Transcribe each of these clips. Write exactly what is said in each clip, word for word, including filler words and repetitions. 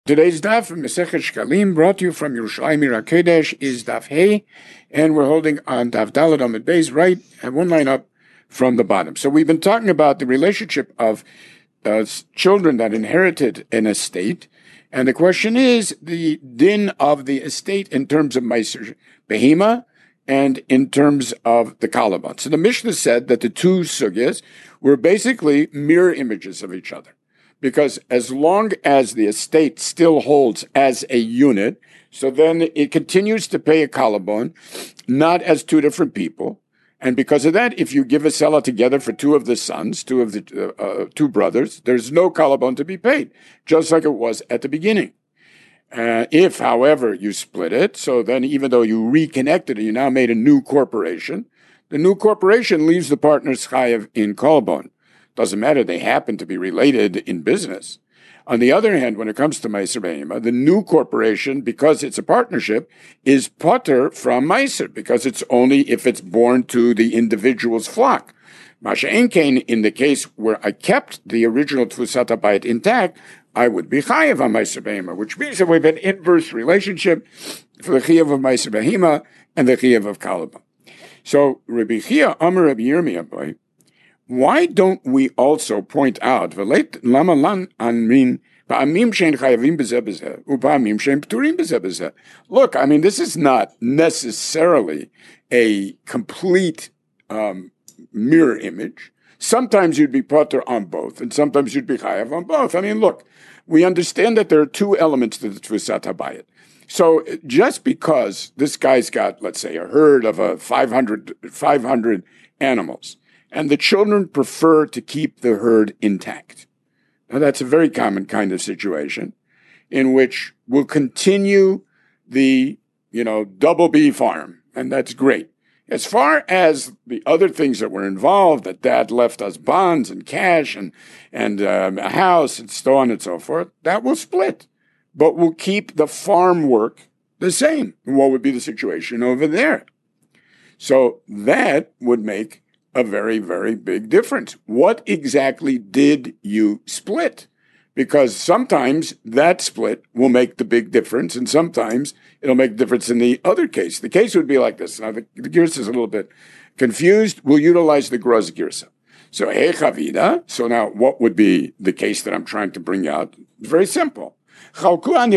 Today's daf from Masechet Shkalim, brought to you from Yerushalayim Ir HaKodesh, is daf Hey, and we're holding on daf Daled Amud Beis, right, and one line up from the bottom. So we've been talking about the relationship of uh, children that inherited an estate, and the question is the din of the estate in terms of Meiser Behema and in terms of the Kalabon. So the Mishnah said that the two sugyas were basically mirror images of each other. Because as long as the estate still holds as a unit, so then it continues to pay a kalabon, not as two different people. And because of that, if you give a selah together for two of the sons, two of the uh, uh, two brothers, there's no kalabon to be paid, just like it was at the beginning. Uh, if, however, you split it, so then even though you reconnected it, you now made a new corporation, the new corporation leaves the partners chayav in kalabon. Doesn't matter, they happen to be related in business. On the other hand, when it comes to Meiser Behema, the new corporation, because it's a partnership, is potter from Meiser, because it's only if it's born to the individual's flock. Masha Enkein, in the case where I kept the original Tfusat HaBayit intact, I would be chayav on Meiser Behema, which means that we have an inverse relationship for the chayav of Meiser Behema and the chayav of Kalabon. So, Rabbi Chia Amar Rabbi Yirmiyah boy, why don't we also point out, look, I mean, this is not necessarily a complete um, mirror image. Sometimes you'd be potter on both, and sometimes you'd be chayav on both. I mean, look, we understand that there are two elements to the Tfusat HaBayit. So just because this guy's got, let's say, a herd of a five hundred, five hundred animals, and the children prefer to keep the herd intact. Now, that's a very common kind of situation in which we'll continue the, you know, double B farm, and that's great. As far as the other things that were involved, that dad left us bonds and cash and, and um, a house and so on and so forth, that will split. But we'll keep the farm work the same. What would be the situation over there? So that would make a very, very big difference. What exactly did you split? Because sometimes that split will make the big difference, and sometimes it'll make a difference in the other case. The case would be like this. Now, the, the Girsa is a little bit confused. We'll utilize the Groz Girsa. So, hey, Chavida. So now, what would be the case that I'm trying to bring out? It's very simple. So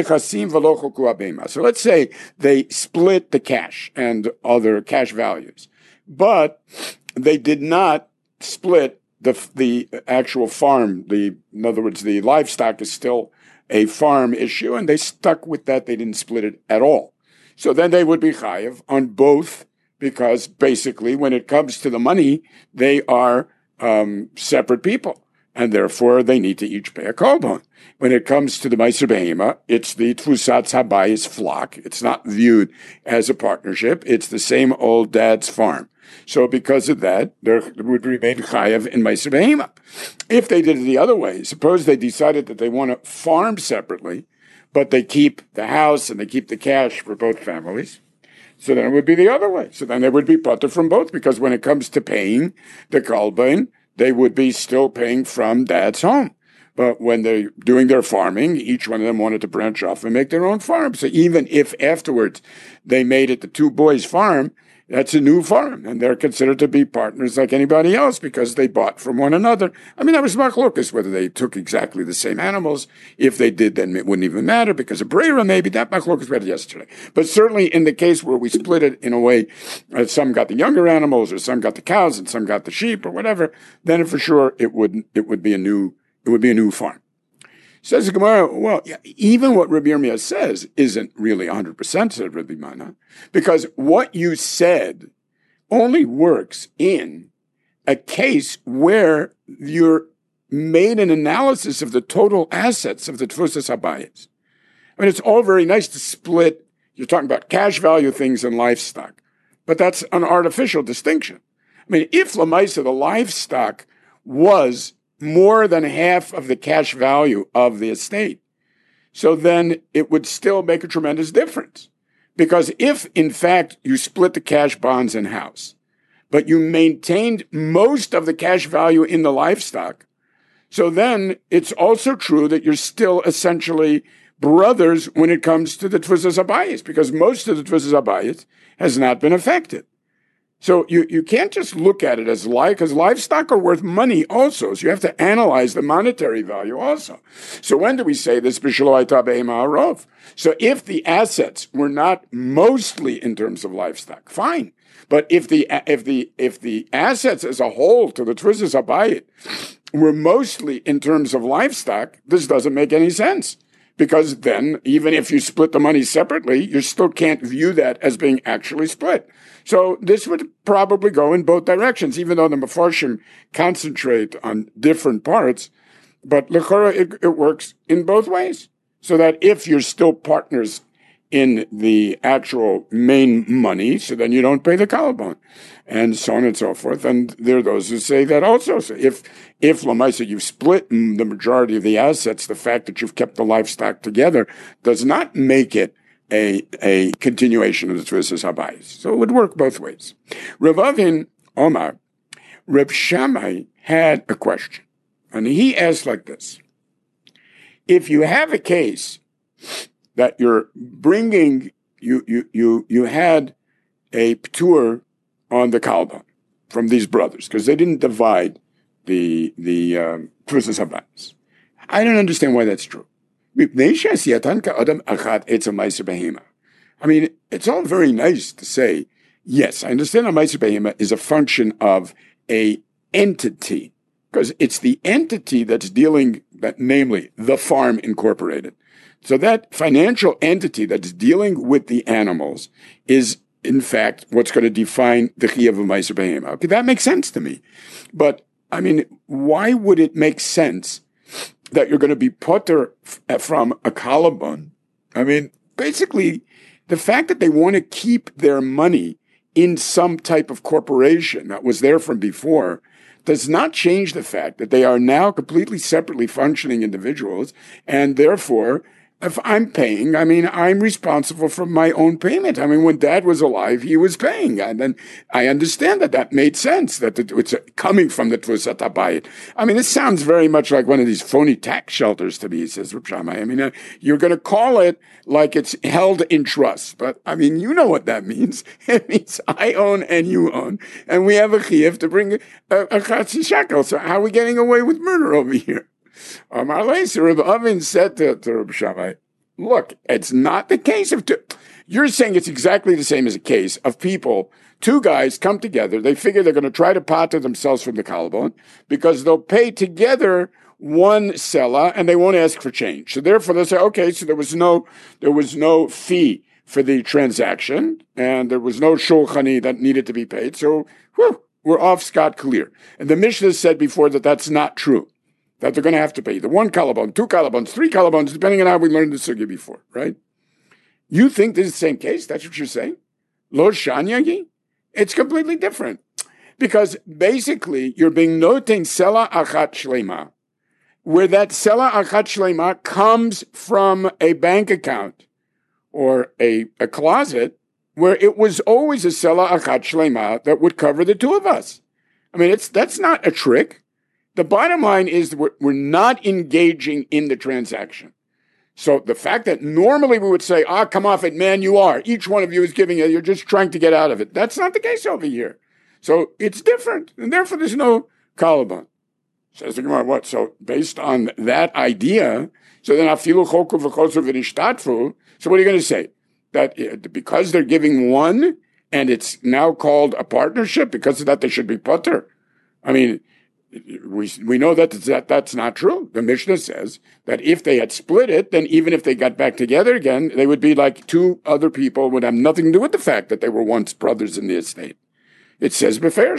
let's say they split the cash and other cash values, but they did not split the the actual farm. The in other words, the livestock is still a farm issue, and they stuck with that. They didn't split it at all. So then they would be chayav on both, because basically, when it comes to the money, they are um, separate people, and therefore they need to each pay a kalbon. When it comes to the Meiser Behema, it's the Tfusat HaBayit's flock. It's not viewed as a partnership. It's the same old dad's farm. So because of that, there would remain chayav in Meiser Behema. If they did it the other way, suppose they decided that they want to farm separately, but they keep the house and they keep the cash for both families, so then it would be the other way. So then they would be potter from both, because when it comes to paying the kalbon, they would be still paying from dad's home. But when they're doing their farming, each one of them wanted to branch off and make their own farm. So even if afterwards they made it the two boys' farm, that's a new farm, and they're considered to be partners like anybody else because they bought from one another. I mean, that was machlokas, whether they took exactly the same animals. If they did, then it wouldn't even matter, because a brera, maybe that machlokas read yesterday. But certainly in the case where we split it in a way, uh, some got the younger animals, or some got the cows, and some got the sheep, or whatever, then for sure it would it would be a new it would be a new farm. Says the Gemara, well, even what Rabbi Yirmiyah says isn't really one hundred percent, said Rabbi Mana, because what you said only works in a case where you're made an analysis of the total assets of the Tfusas HaBayit. I mean, it's all very nice to split. You're talking about cash value things and livestock, but that's an artificial distinction. I mean, if Lamaisa, the livestock, was more than half of the cash value of the estate, so then it would still make a tremendous difference. Because if, in fact, you split the cash bonds and house, but you maintained most of the cash value in the livestock, so then it's also true that you're still essentially brothers when it comes to the Tfusas Habayis, because most of the Tfusas Habayis has not been affected. So you, you can't just look at it as life, because livestock are worth money also. So you have to analyze the monetary value also. So when do we say this? So if the assets were not mostly in terms of livestock, fine. But if the if the if the assets as a whole to the Tfusas Habayit were mostly in terms of livestock, this doesn't make any sense. Because then, even if you split the money separately, you still can't view that as being actually split. So this would probably go in both directions, even though the Mefarshim concentrate on different parts. But l'chora, it, it works in both ways. So that if you're still partners in the actual main money, so then you don't pay the kalabon, and so on and so forth. And there are those who say that also. So if, if Lamaisa, you've split the majority of the assets, the fact that you've kept the livestock together does not make it a, a continuation of the Tfusas Habayis. So it would work both ways. Rav Avin Omar, Reb Shammai had a question, and he asked like this. If you have a case that you're bringing, you you you you had a ptur on the kalba from these brothers because they didn't divide the the um, Tfusas Habayis. I don't understand why that's true. I mean, it's all very nice to say, yes, I understand a Ma'aser Behema is a function of a entity, because it's the entity that's dealing, that, namely, the farm incorporated. So that financial entity that's dealing with the animals is, in fact, what's going to define the Chiyuv of Ma'aser Behema. Okay, that makes sense to me. But, I mean, why would it make sense that you're going to be potter from a kalabon? I mean, basically, the fact that they want to keep their money in some type of corporation that was there from before does not change the fact that they are now completely separately functioning individuals, and therefore, if I'm paying, I mean, I'm responsible for my own payment. I mean, when Dad was alive, he was paying. And then I understand that that made sense, that it's coming from the Tfusas Habayit. I mean, this sounds very much like one of these phony tax shelters to me, says Reb Shammai. I mean, uh, you're going to call it like it's held in trust. But, I mean, you know what that means. It means I own and you own. And we have a chiyuv to bring a, a chatzi shekel. So how are we getting away with murder over here? Amar Leisa, Reb Avin said to, to Reb Shammai, look, it's not the case of two. You're saying it's exactly the same as a case of people, two guys come together, they figure they're going to try to pater themselves from the kalabon because they'll pay together one sela and they won't ask for change. So therefore they'll say, okay, so there was no, there was no fee for the transaction and there was no shulchani that needed to be paid. So whew, we're off scot clear. And the Mishnah said before that that's not true. That they're going to have to pay the one kalabon, two kalabons, three kalabons, depending on how we learned the sugya before, right? You think this is the same case? That's what you're saying? Lo shanyagi? It's completely different. Because basically, you're being noting sela achat shlema, where that sela achat shlema comes from a bank account or a, a closet where it was always a sela achat shlema that would cover the two of us. I mean, it's that's not a trick. The bottom line is that we're, we're not engaging in the transaction. So the fact that normally we would say, ah, come off it, man, you are. Each one of you is giving it. You're just trying to get out of it. That's not the case over here. So it's different. And therefore, there's no kalabon. Says the Gemara, what? So based on that idea, so then afilu choku v'chosu v'nishtatfu. So what are you going to say? That because they're giving one and it's now called a partnership, because of that they should be potter? I mean, We we know that, that that's not true. The Mishnah says that if they had split it, then even if they got back together again, they would be like two other people, would have nothing to do with the fact that they were once brothers in the estate. It says,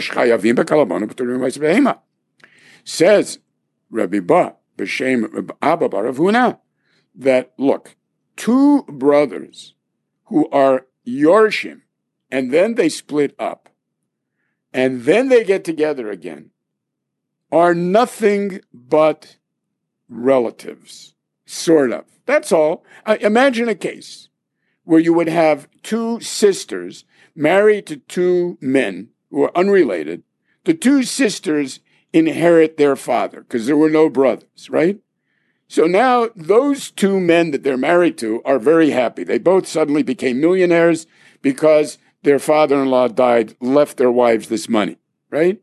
says Rabbi Ba, B'Shem Abba Bar Rav Huna, that, look, two brothers who are Yorshim, and then they split up, and then they get together again, are nothing but relatives, sort of. That's all. Uh, imagine a case where you would have two sisters married to two men who are unrelated. The two sisters inherit their father because there were no brothers, right? So now those two men that they're married to are very happy. They both suddenly became millionaires because their father-in-law died, left their wives this money, right?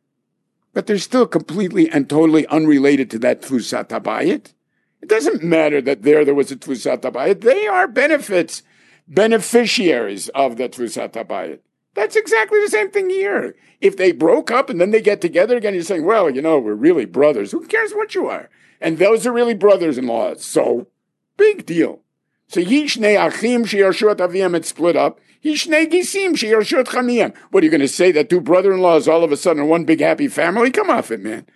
But they're still completely and totally unrelated to that Tfusat Habayit. It doesn't matter that there there was a Tfusat Habayit. They are benefits, beneficiaries of the Tfusat Habayit. That's exactly the same thing here. If they broke up and then they get together again, you're saying, well, you know, we're really brothers. Who cares what you are? And those are really brothers-in-law. So, big deal. So, Yishnei Achim Sheyarshut Aviyam, it split up. Yishnei Gisim Sheyarshut Chamiyam. What are you going to say, that two brother-in-laws all of a sudden are one big happy family? Come off it, man.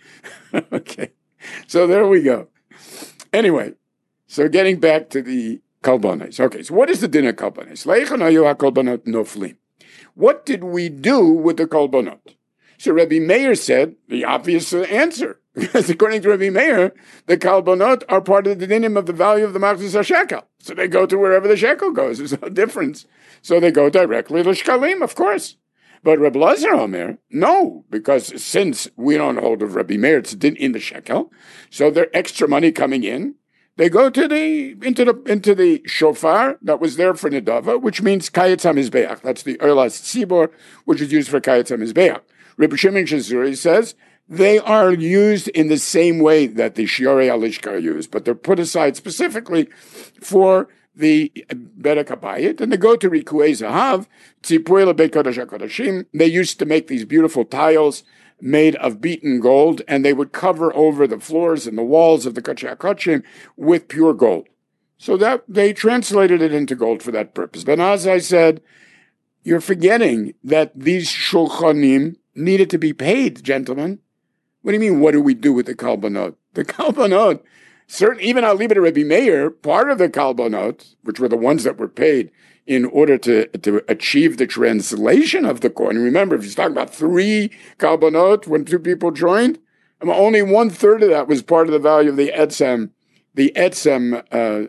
Okay. So, there we go. Anyway, so getting back to the Kalbones. Okay, so what is the din of Kalbones? Leichan hayu ha-Kalbonot noflim. What did we do with the Kalbonot? So Rabbi Meir said the obvious answer. Because according to Rabbi Meir, the Kalbonot are part of the dinim of the value of the Machzis HaShekel. So they go to wherever the shekel goes. There's no difference. So they go directly to Shkalim, of course. But Rabbi Lazar Omer, no, because since we don't hold of Rabbi Meir, it's din in the shekel, so their extra money coming in, they go to the into the into the shofar that was there for Nedava, which means Kayetz HaMizbeach. That's the Erlas Tzibor, which is used for Kayetz HaMizbeach. Rabbi Shimon Shazuri says they are used in the same way that the Shiorei Alishka are used, but they're put aside specifically for the Berek HaBayit, and they go to Rikuei Zahav, Tzipuei LeBeit Kodesh HaKodashim. They used to make these beautiful tiles made of beaten gold, and they would cover over the floors and the walls of the Kodesh HaKodashim with pure gold. So that they translated it into gold for that purpose. But as I said, you're forgetting that these shulchanim needed to be paid, gentlemen. What do you mean, what do we do with the Kalbonot? The Kalbonot, certain, even I'll leave it to Rabbi Meir, part of the Kalbonot, which were the ones that were paid in order to, to achieve the translation of the coin. Remember, if you're talking about three Kalbonot when two people joined, only one third of that was part of the value of the Etzem, the Etzem, uh,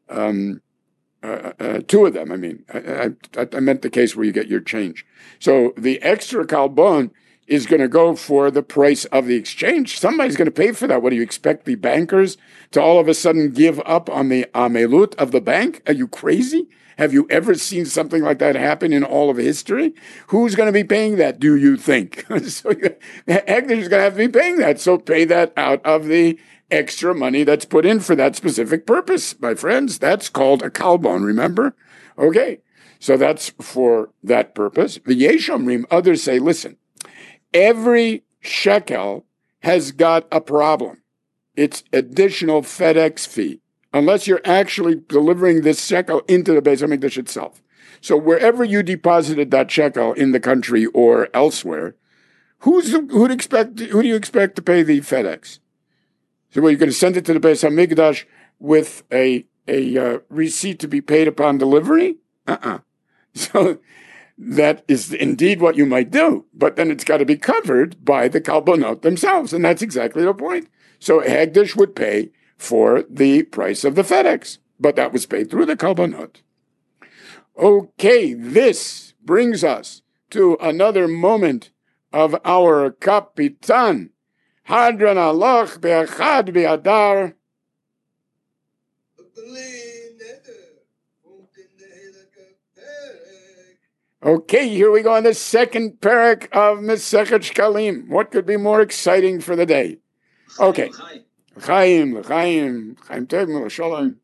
um, uh, uh, two of them, I mean. I, I, I meant the case where you get your change. So the extra Kalbon is going to go for the price of the exchange. Somebody's going to pay for that. What do you expect the bankers to all of a sudden give up on the amelut of the bank? Are you crazy? Have you ever seen something like that happen in all of history? Who's going to be paying that, do you think? So Hegdish is going to have to be paying that. So pay that out of the extra money that's put in for that specific purpose, my friends. That's called a kalbon, remember? Okay, so that's for that purpose. The Yeshomrim, others say, listen, every shekel has got a problem. It's additional FedEx fee, unless you're actually delivering this shekel into the Beis HaMikdash itself. So wherever you deposited that shekel in the country or elsewhere, who's who'd expect who do you expect to pay the FedEx? So well, you're going to send it to the Beis HaMikdash with a a uh, receipt to be paid upon delivery? Uh-uh. So that is indeed what you might do, but then it's got to be covered by the Kalbonot themselves, and that's exactly the point. So Hegdish would pay for the price of the FedEx, but that was paid through the Kalbonot. Okay, this brings us to another moment of our Kapitan. Hadran Aloch be'achad be'adar. Okay, here we go on the second parak of Masechet Shkalim. What could be more exciting for the day? Okay. L'chaim, l'chaim, l'chaim tov, l'shalom.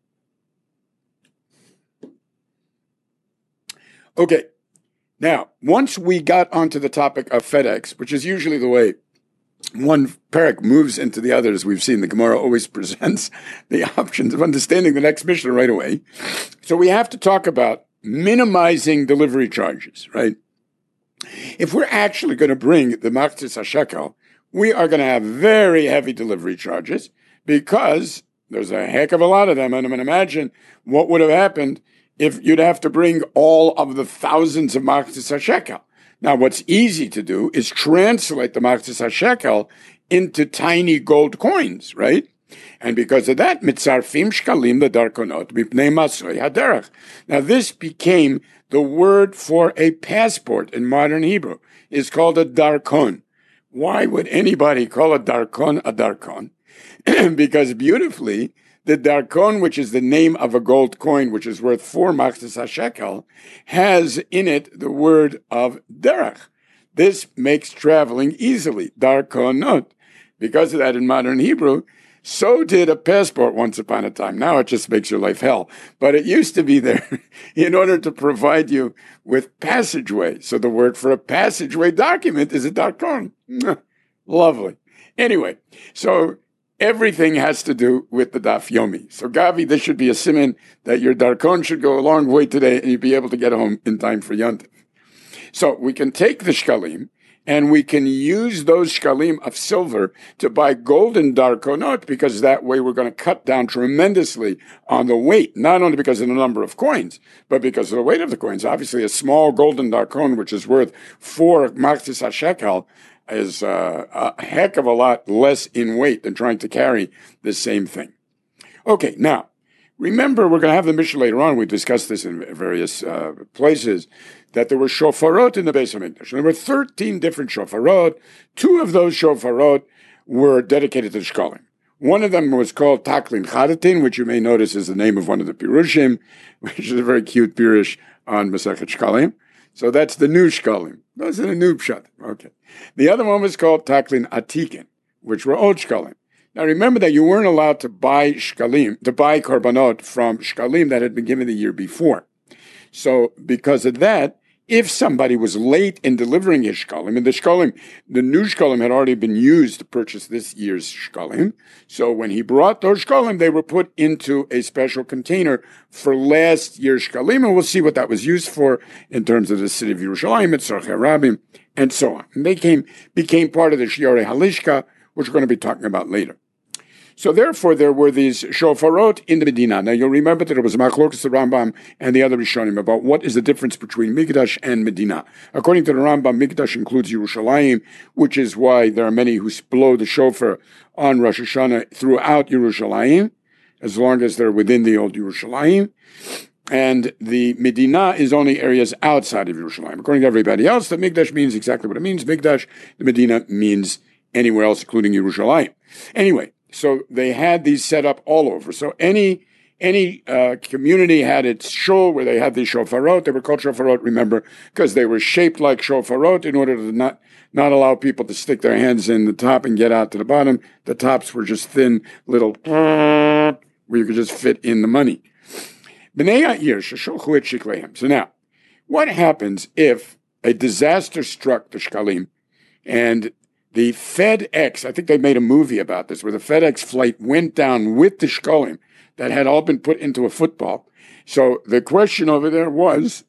Okay. Now, once we got onto the topic of FedEx, which is usually the way one parak moves into the other, as we've seen, the Gemara always presents the options of understanding the next mission right away. So we have to talk about minimizing delivery charges, right? If we're actually going to bring the Machzis HaShekel, we are going to have very heavy delivery charges because there's a heck of a lot of them. And I mean, imagine what would have happened if you'd have to bring all of the thousands of Machzis HaShekel. Now, what's easy to do is translate the Machzis HaShekel into tiny gold coins, right? And because of that, mitzarfim shkalim the darkonot mipnei masrei haderach. Now, this became the word for a passport in modern Hebrew. It's called a darkon. Why would anybody call a darkon a darkon? Because beautifully, the darkon, which is the name of a gold coin, which is worth four machzis hashekel, has in it the word of derech. This makes traveling easily, darkonot. Because of that, in modern Hebrew, so did a passport once upon a time. Now it just makes your life hell. But it used to be there in order to provide you with passageway. So the word for a passageway document is a darkon. Lovely. Anyway, so everything has to do with the daf yomi. So Gavi, this should be a siman that your darkon should go a long way today and you'll be able to get home in time for Yontif. So we can take the shkalim and we can use those shkalim of silver to buy golden darkonot, because that way we're going to cut down tremendously on the weight, not only because of the number of coins, but because of the weight of the coins. Obviously, a small golden darkon, which is worth four machzis hashekel, is uh, a heck of a lot less in weight than trying to carry the same thing. Okay, now, remember, we're going to have the Mishnah later on. We discussed this in various uh, places, that there were shofarot in the Beis HaMikdash. There were thirteen different shofarot. Two of those shofarot were dedicated to the shkalim. One of them was called Taklin Chadatin, which you may notice is the name of one of the Pirushim, which is a very cute Pirush on Masechet Shkalim. So that's the new shkalim. Those are the new pshat. Okay. The other one was called Taklin Atikin, which were old shkalim. Now remember that you weren't allowed to buy shkalim, to buy korbanot from shkalim that had been given the year before. So because of that, if somebody was late in delivering his shkalim, and the shkalim, the new shkalim had already been used to purchase this year's shkalim, so when he brought those shkalim, they were put into a special container for last year's shkalim, and we'll see what that was used for in terms of the city of Yerushalayim, Tzorchei Rabim, and so on. And they came, became part of the Shiorei Halishka, which we're going to be talking about later. So therefore, there were these shofarot in the Medina. Now, you'll remember that it was Machlokes the Rambam and the other Rishonim about what is the difference between Mikdash and Medina. According to the Rambam, Mikdash includes Yerushalayim, which is why there are many who blow the shofar on Rosh Hashanah throughout Yerushalayim, as long as they're within the old Yerushalayim. And the Medina is only areas outside of Yerushalayim. According to everybody else, the Mikdash means exactly what it means. Mikdash, the Medina means anywhere else, including Yerushalayim. Anyway, so they had these set up all over. So any any uh, community had its shul where they had these shofarot. They were called shofarot, remember, because they were shaped like shofarot in order to not, not allow people to stick their hands in the top and get out to the bottom. The tops were just thin little where you could just fit in the money. So now, what happens if a disaster struck the shkalim and the FedEx, I think they made a movie about this, where the FedEx flight went down with the shkalim that had all been put into a football. So the question over there was,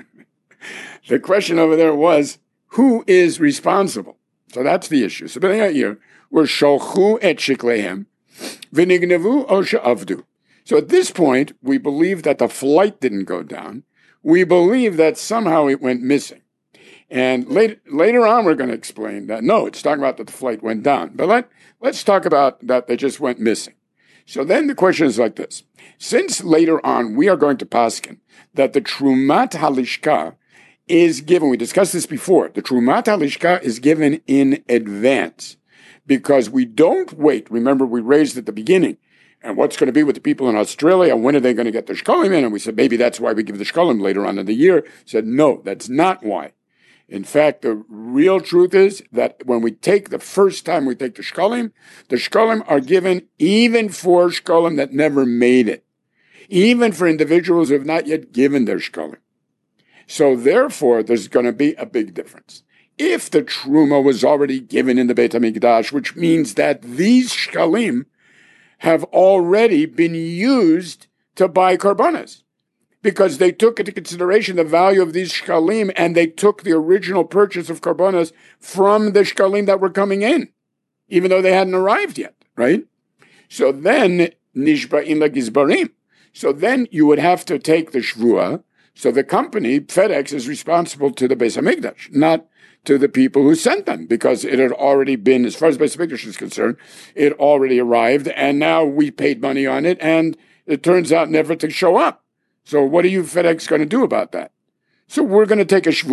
the question over there was, who is responsible? So that's the issue. So here, we're sholchu et shiklehem, v'nignevu o she'avdu. So at this point, we believe that the flight didn't go down. We believe that somehow it went missing. And later, later on, we're going to explain that, no, it's talking about that the flight went down. But let, let's talk about that they just went missing. So then the question is like this. Since later on, we are going to paskin that the Trumat Halishka is given, we discussed this before, the Trumat Halishka is given in advance because we don't wait. Remember, we raised at the beginning, and what's going to be with the people in Australia? When are they going to get their shkalim in? And we said, maybe that's why we give the shkalim later on in the year. Said, no, that's not why. In fact, the real truth is that when we take the first time we take the shkalim, the shkalim are given even for shkalim that never made it, even for individuals who have not yet given their shkalim. So therefore, there's going to be a big difference. If the truma was already given in the Beit HaMikdash, which means that these shkalim have already been used to buy korbanos, because they took into consideration the value of these shkalim and they took the original purchase of korbanos from the shkalim that were coming in, even though they hadn't arrived yet, right? So then, nishba'im lagizbarim. So then you would have to take the shvua. So the company, FedEx, is responsible to the Beis HaMikdash, not to the people who sent them, because it had already been, as far as Beis HaMikdash is concerned, it already arrived, and now we paid money on it, and it turns out never to show up. So what are you, FedEx, going to do about that? So we're going to take a shvua.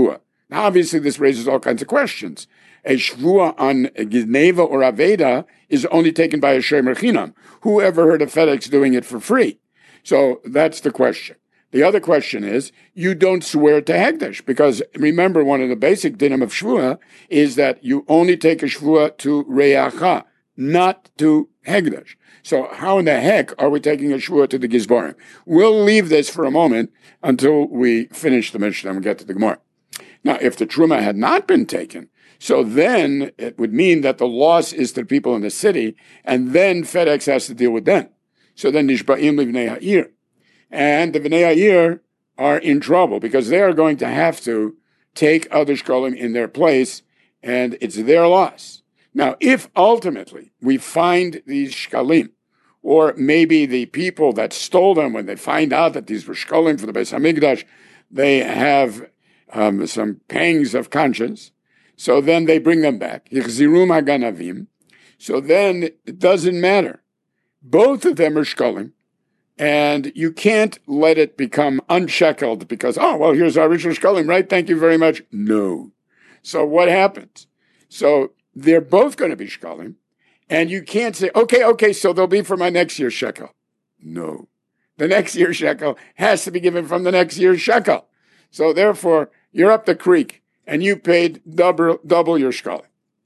Now, obviously, this raises all kinds of questions. A shvua on Gneva or Aveda is only taken by a shomer chinam. Who ever heard of FedEx doing it for free? So that's the question. The other question is, you don't swear to Hegdesh, because remember, one of the basic dinim of shvua is that you only take a shvua to Reacha, not to Hegdesh. So how in the heck are we taking a shvua to the Gizbarim? We'll leave this for a moment until we finish the Mishnah and we get to the Gemara. Now, if the Truma had not been taken, so then it would mean that the loss is to the people in the city, and then FedEx has to deal with them. So then Nishba'im Livnei Ha'ir. And the Bnei Ha'ir are in trouble because they are going to have to take other shkolim in their place, and it's their loss. Now, if ultimately we find these shkalim, or maybe the people that stole them, when they find out that these were shkolim for the Beis Hamikdash, they have um, some pangs of conscience, so then they bring them back. Yichzirum haganavim. So then it doesn't matter. Both of them are shkolim, and you can't let it become unshackled because, oh, well, here's our original shkolim, right? Thank you very much. No. So what happens? So they're both going to be shkolim, and you can't say, okay, okay, so they'll be for my next year's shekel. No. The next year's shekel has to be given from the next year's shekel. So therefore, you're up the creek, and you paid double, double your shkolim.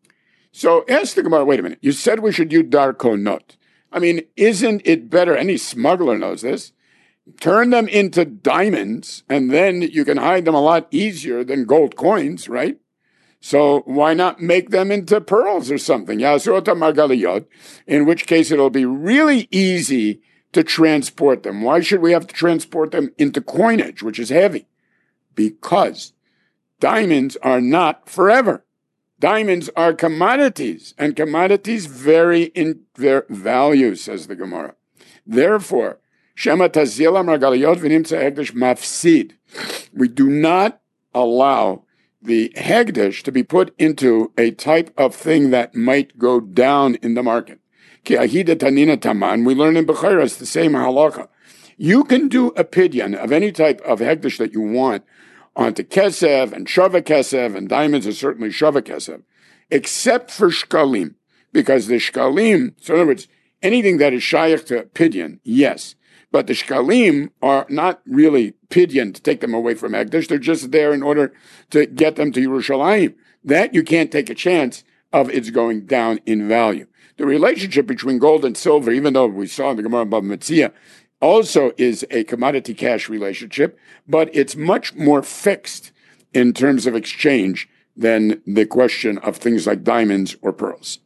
So ask the Gemara, wait a minute, you said we should use darkonot. I mean, isn't it better, any smuggler knows this, turn them into diamonds, and then you can hide them a lot easier than gold coins, right? So why not make them into pearls or something? Yasurota margaliyot, in which case it'll be really easy to transport them. Why should we have to transport them into coinage, which is heavy? Because diamonds are not forever. Diamonds are commodities, and commodities vary in their value, says the Gemara. Therefore, Shema Tazila Margaliyot V'nimtza Hegdesh Mafsid. We do not allow the Hegdesh to be put into a type of thing that might go down in the market. Ki Ahida Tanina Taman, we learn in Bechiras the same halacha. You can do a pidyon of any type of Hegdesh that you want onto Kesev and Shava Kesev, and diamonds are certainly Shava Kesev, except for Shkalim, because the Shkalim, so in other words, anything that is Shaykh to Pidyon, yes, but the Shkalim are not really Pidyon to take them away from Hegdesh, they're just there in order to get them to Yerushalayim. That you can't take a chance of it's going down in value. The relationship between gold and silver, even though we saw in the Gemara Bava Metzia, also is a commodity cash relationship, but it's much more fixed in terms of exchange than the question of things like diamonds or pearls.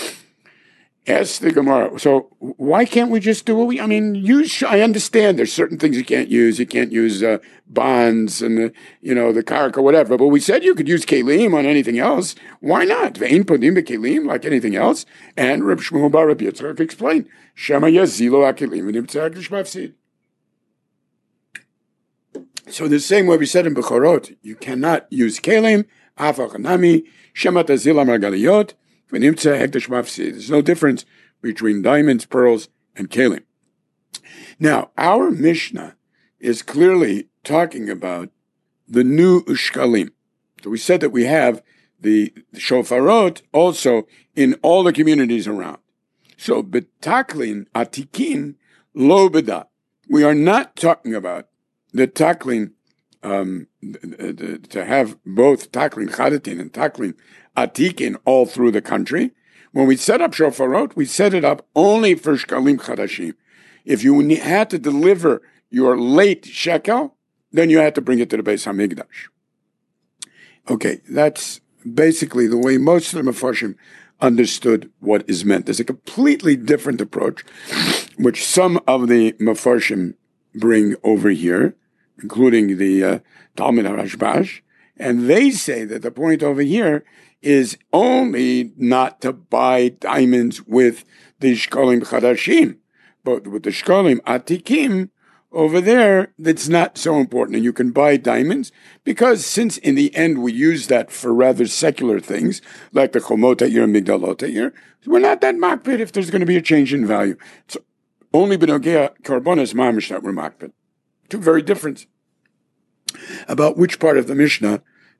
Ask the Gemara, so why can't we just do what we, I mean, use, I understand there's certain things you can't use. You can't use uh, bonds and, the, you know, the karka, whatever. But we said you could use kelim on anything else. Why not? Ve'in podim bekelim, like anything else. And Reb Shmuel bar Reb Yitzchak explained, Shema yazilo hakelim v'nimtzah hegdesh mafsid. So the same way we said in Bechorot, you cannot use kelim, afachanami, Shema tazil margaliyot, there's no difference between diamonds, pearls, and kelim. Now, our Mishnah is clearly talking about the new shkalim. So we said that we have the shofarot also in all the communities around. So betaklin atikin lo beda. We are not talking about the taklin, um, to have both taklin chadatin and taklin atikin all through the country. When we set up shofarot, we set it up only for shkalim chadashim. If you had to deliver your late shekel, then you had to bring it to the Beis Hamikdash. Okay, that's basically the way most of the Mefarshim understood what is meant. There's a completely different approach, which some of the Mefarshim bring over here, including the uh, Talmud HaRashbash, and they say that the point over here is only not to buy diamonds with the shkolim chadashim, but with the shkolim atikim over there, that's not so important. And you can buy diamonds because since in the end we use that for rather secular things, like the chomot ha'ir and migdalot ha'ir, we're not that makpid if there's going to be a change in value. It's only b'nogea karbonas mamish that we're makpid. Two very different. About which part of the Mishnah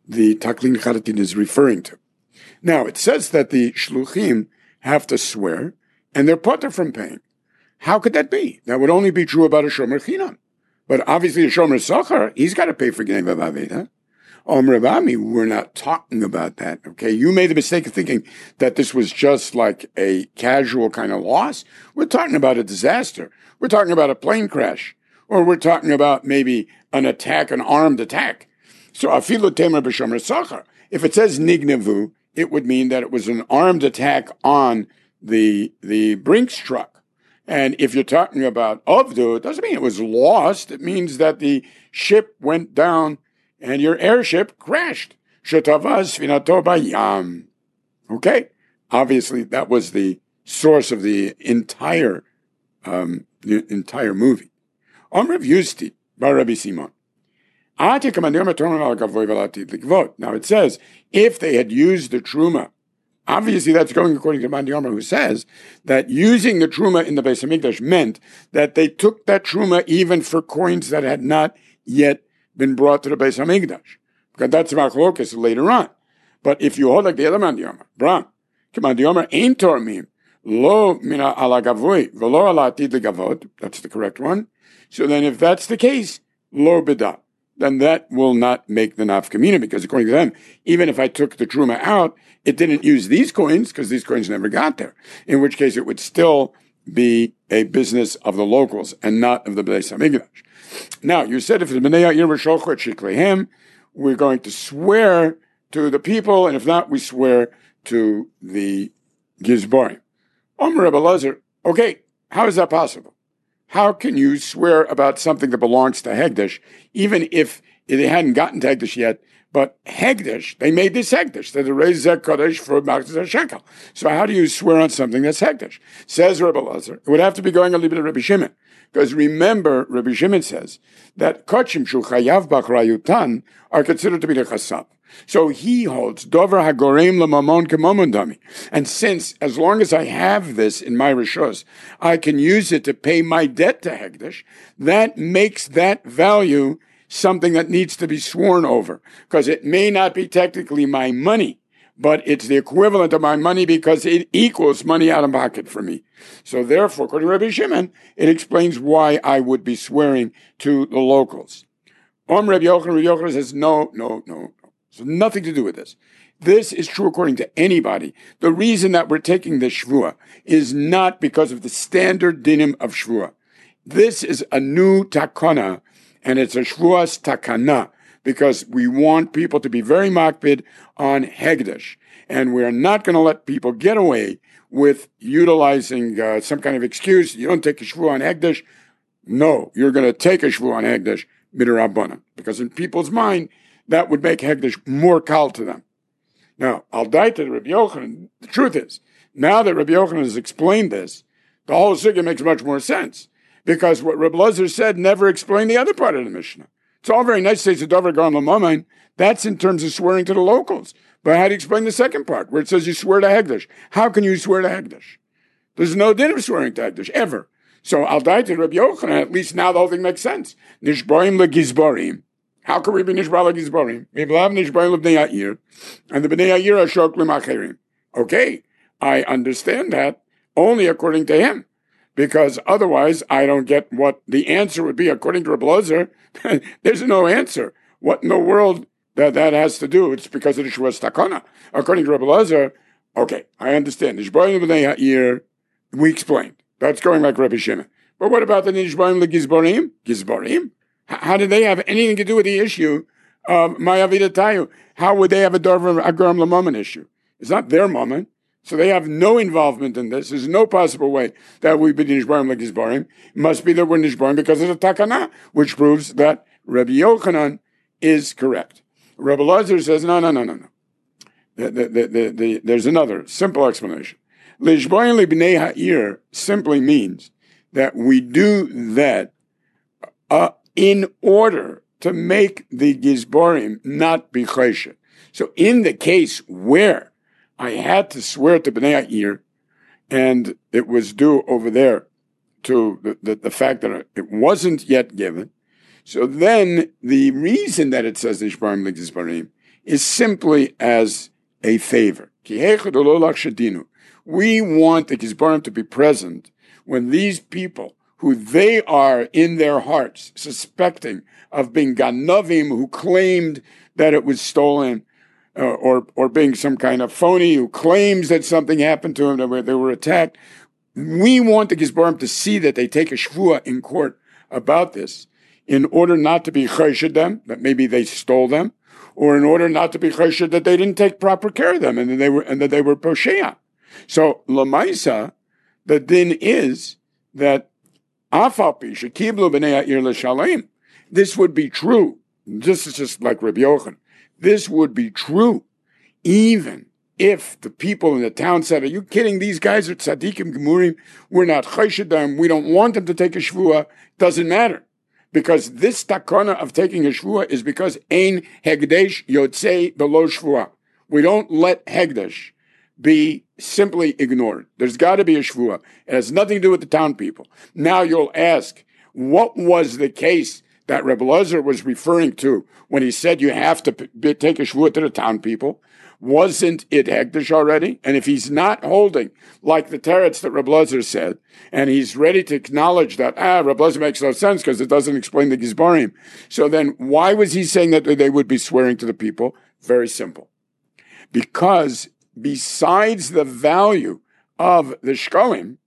the Taklin Charatin is referring to. Now, it says that the Shluchim have to swear, and they're potter from paying. How could that be? That would only be true about a Shomer Chinam. But obviously, a Shomer Sochar, he's got to pay for Gnei Vavaveda. Om Ravami, we're not talking about that, okay? You made the mistake of thinking that this was just like a casual kind of loss. We're talking about a disaster. We're talking about a plane crash. Or we're talking about maybe an attack, an armed attack. So, afilu temer b'shomer sachar. If it says nignevu, it would mean that it was an armed attack on the, the Brinks truck. And if you're talking about avdu, it doesn't mean it was lost. It means that the ship went down and your airship crashed. Shetavaz finato bayam. Okay? Obviously, that was the source of the entire, um, the entire movie. Omrev Yusti, Bar Rabbi Simon. Now it says, if they had used the truma, obviously that's going according to Mandi Omer, who says that using the truma in the Beis Hamikdash meant that they took that truma even for coins that had not yet been brought to the Beis Hamikdash. Because that's machlokas later on. But if you hold like the other Mandi Omer, Bram, Mandi Omer ain't tormim, lo mina ala gavoy, velo ala atid legavot, that's the correct one. So then if that's the case, lo bida, then that will not make the nafkamina, because according to them, even if I took the truma out, it didn't use these coins, because these coins never got there. In which case it would still be a business of the locals and not of the Beis Hamikdash. Now, you said if the Bnei Ha'ir v'sholcho shikleihem, we're going to swear to the people, and if not, we swear to the Gizborim. Omer Rebbe Elazar, okay, how is that possible? How can you swear about something that belongs to Hegdesh, even if they hadn't gotten to Hegdesh yet? But Hegdesh, they made this Hegdesh. They're the Reizeh Kodesh for Machzor Shekel. So how do you swear on something that's Hegdesh? Says Rebbe Elazar, it would have to be going a little bit of Rabbi Shimon. Because remember, Rabbi Shimon says that Kochim Shu Chayav B'Achrayutan are considered to be the Chasab. So he holds Dover Hagorem L'Mamon K'Mamon Dami. And since, as long as I have this in my Rishos, I can use it to pay my debt to Hegdesh, that makes that value something that needs to be sworn over. Because it may not be technically my money, but it's the equivalent of my money because it equals money out of pocket for me. So therefore, according to Rabbi Shimon, it explains why I would be swearing to the locals. Om Rabbi Yochanan, Rabbi Yochanan says, no, no, no, no. So nothing to do with this. This is true according to anybody. The reason that we're taking this shvua is not because of the standard dinim of shvua. This is a new takana, and it's a shvuas takana, because we want people to be very makpid on Hegdesh. And we're not going to let people get away with utilizing uh, some kind of excuse. You don't take a shvu on Hegdesh. No, you're going to take a shvu on Hegdesh, midrabanan, because in people's mind, that would make Hegdesh more kal to them. Now, I'll die to Rabbi Yochanan. The truth is, now that Rabbi Yochanan has explained this, the whole sugya makes much more sense. Because what Rabbi Elazar said never explained the other part of the Mishnah. It's all very nice to say Zadover Gaon Lamamin. That's in terms of swearing to the locals. But how do you explain the second part, where it says you swear to Hegdesh? How can you swear to Hegdesh? There's no din of swearing to Hegdesh, ever. So I'll die to Rabbi Yochanan. At least now the whole thing makes sense. Nishborim legizborim. How can we be nishbar legizborim? We have nishborim lebnei ha'ir, and the bnei ha'ir are shok l'macherim. Okay, I understand that only according to him. Because otherwise, I don't get what the answer would be. According to Rabbi Elazar, there's no answer. What in the world that that has to do? It's because of the Shvuas Takana. According to Rabbi Elazar, okay, I understand. We explained. That's going like Rabbi Shimon. But what about the Nishbarim Gizborim? Gizborim? How did they have anything to do with the issue of Ma'avida Tayu? How would they have a Dover Agram Lamoman issue? It's not their moment. So they have no involvement in this. There's no possible way that we be nishbarim like Gizbarim. It must be that we're nishbarim because of the takana, which proves that Rabbi Yochanan is correct. Rabbi Elazar says, no, no, no, no, no. The, the, the, the, the, there's another simple explanation. Lishbarim libnei ha'ir simply means that we do that uh, in order to make the Gizbarim not be chesed. So in the case where I had to swear to Bnei Ha'ir, and it was due over there to the, the, the fact that it wasn't yet given. So then the reason that it says Nishbarim L'Gizbarim is simply as a favor. We want the Gizbarim to be present when these people, who they are in their hearts suspecting of being Ganovim, who claimed that it was stolen, uh, or or being some kind of phony who claims that something happened to them, that they were attacked. We want the Gizbarim to see that they take a shvua in court about this, in order not to be chayshid them, that maybe they stole them, or in order not to be chayshid that they didn't take proper care of them, and that they were and that they were posheya. So lamaisa, the din is that afalpi shekiblu b'nei ha'ir l'shalem. This would be true. This is just like Rabbi Yochanan. This would be true, even if the people in the town said, "Are you kidding? These guys are tzaddikim gemurim. We're not chayshid them. We don't want them to take a shvua." Doesn't matter. Because this takana of taking a shvua is because ein hegdesh yotzei below shvua. We don't let hegdesh be simply ignored. There's got to be a shvua. It has nothing to do with the town people. Now you'll ask, what was the case that Rebbe Elazar was referring to when he said you have to p- take a shvua to the town people? Wasn't it hegdesh already? And if he's not holding like the teretz that Rebbe Elazar said, and he's ready to acknowledge that, ah, Rebbe Elazar makes no sense because it doesn't explain the Gizbarim. So then why was he saying that they would be swearing to the people? Very simple. Because besides the value of the shkalim,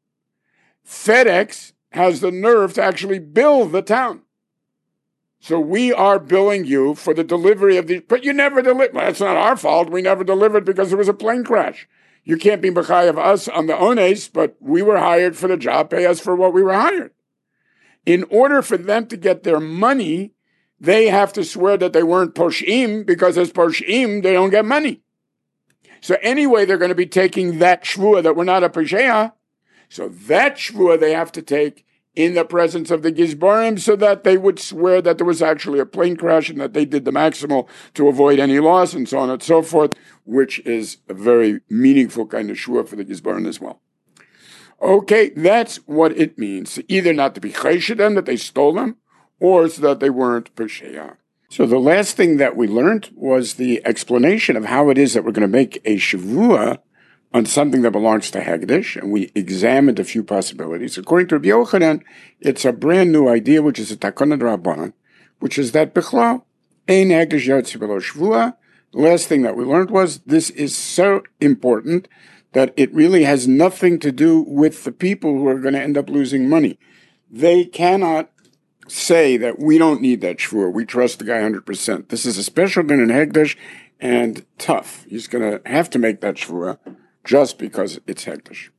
FedEx has the nerve to actually bill the town. So we are billing you for the delivery of these, but you never delivered. Well, that's not our fault. We never delivered because there was a plane crash. You can't be b'chai of us on the ones, but we were hired for the job. Pay us for what we were hired. In order for them to get their money, they have to swear that they weren't poshim, because as poshim, they don't get money. So anyway, they're going to be taking that shvua that we're not a posheya. So that shvua they have to take in the presence of the Gizbarim, so that they would swear that there was actually a plane crash and that they did the maximal to avoid any loss, and so on and so forth, which is a very meaningful kind of shvua for the Gizbarim as well. Okay, that's what it means. Either not to be chayshid them, that they stole them, or so that they weren't posheya. So the last thing that we learned was the explanation of how it is that we're going to make a shavua on something that belongs to Hagdish, and we examined a few possibilities. According to Rabbi Yochanan, it's a brand new idea, which is a takana d'Rabbanan, which is that bichlal ein Hagdish yotzi below shvua. The last thing that we learned was this is so important that it really has nothing to do with the people who are going to end up losing money. They cannot say that we don't need that shvua. We trust the guy one hundred percent. This is a special din in Hagdish, and tough. He's going to have to make that shvua just because it's hekdesh.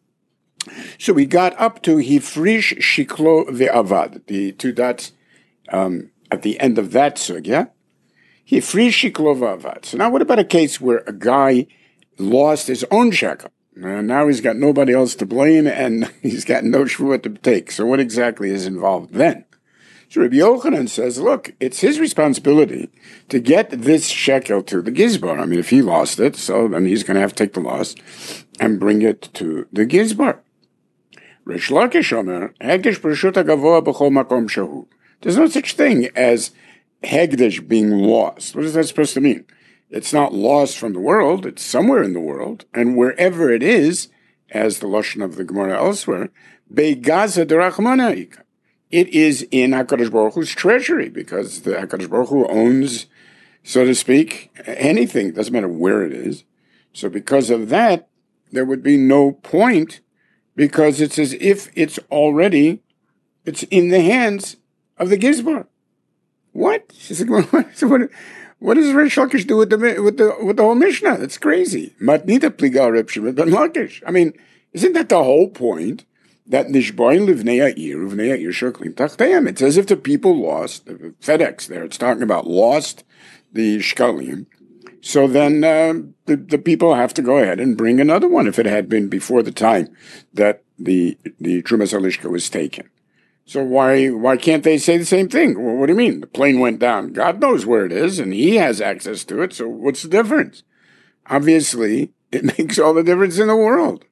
So we got up to hifrish shiklo ve'avad, the two dots um, at the end of that sugya. Hifrish shiklo ve'avad. So now what about a case where a guy lost his own shekel? And now he's got nobody else to blame, and he's got no shvua to take. So what exactly is involved then? So Rabbi Yochanan says, look, it's his responsibility to get this shekel to the Gizbar. I mean, if he lost it, so then he's going to have to take the loss and bring it to the Gizbar. Rish Lakish Omer, Hegdish B'reshut HaGavoa B'chol Makom Shahu. There's no such thing as Hegdish being lost. What is that supposed to mean? It's not lost from the world. It's somewhere in the world. And wherever it is, as the Lashon of the Gemara elsewhere, Be'gaza D'Rachmana. It is in HaKadosh Baruch Hu's treasury, because the HaKadosh Baruch Hu owns, so to speak, anything. It doesn't matter where it is. So because of that, there would be no point, because it's as if it's already, it's in the hands of the Gizbar. What? what, what does Rish Lakish do with the with the with the whole Mishnah? That's crazy. Matnita pliga Reb Shimon ben Lakish. I mean, isn't that the whole point? That nishboin livnei ha'ir, livnei ha'ir shoklim tachteim. It's as if the people lost, the FedEx there, it's talking about lost the shkalim. So then uh, the, the people have to go ahead and bring another one if it had been before the time that the the Trumas Halishka was taken. So why why can't they say the same thing? Well, what do you mean? The plane went down. God knows where it is, and he has access to it, so what's the difference? Obviously, it makes all the difference in the world.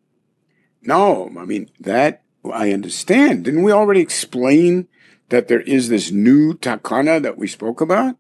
No, I mean, that I understand. Didn't we already explain that there is this new takana that we spoke about?